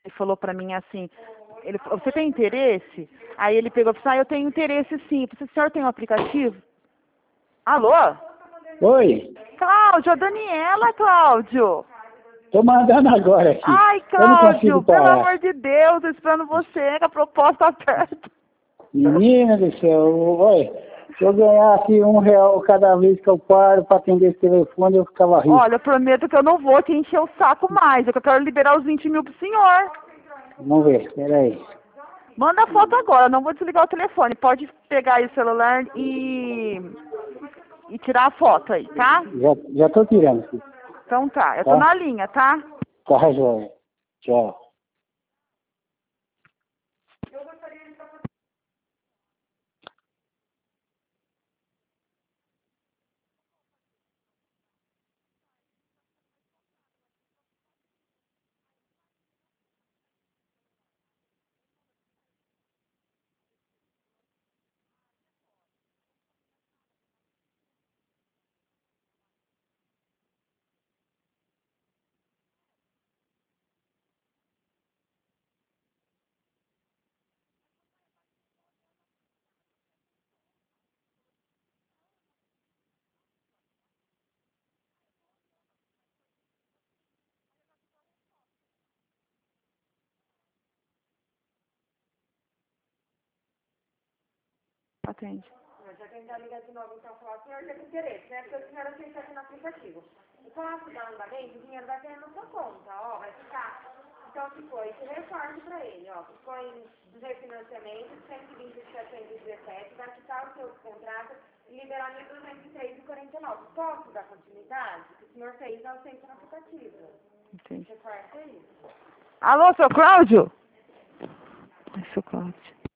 Ele falou pra mim assim, ele falou, você tem interesse? Aí ele pegou e falou, eu tenho interesse sim. Eu falei, o senhor tem um aplicativo? Alô? Oi, Cláudio, a Daniela, Cláudio. tô mandando agora aqui. Ai, Eu não consigo Cláudio, pelo parar. amor de Deus, tô esperando você, que a proposta aperta. Menina do céu, oi, se eu ganhar aqui R$ 1 cada vez que eu paro para atender esse telefone, eu ficava rico. Olha, eu prometo que eu não vou te encher o saco mais, é que eu quero liberar os 20 mil pro senhor. Vamos ver, peraí. Manda a foto agora, não vou desligar o telefone. Pode pegar aí o celular e tirar a foto aí, tá? Já tô tirando aqui, Então tá, eu tô tá? na linha, tá? Tá, joia. Tchau. Atende. Já tentar ligar de novo então falar, o senhor teve interesse, né? Porque o senhor aceitou aqui no aplicativo. E com a dar andamento, o dinheiro vai cair na sua conta, ó, vai ficar. Então, tipo, esse reforço para ele, ó, ficou em refinanciamento, 120.717, vai quitar o seu contrato e liberar 1.203,49. Posso dar continuidade? O que o senhor fez, eu aceito no aplicativo. Entendi. Reforça isso. Alô, seu Cláudio? Ai, seu Cláudio.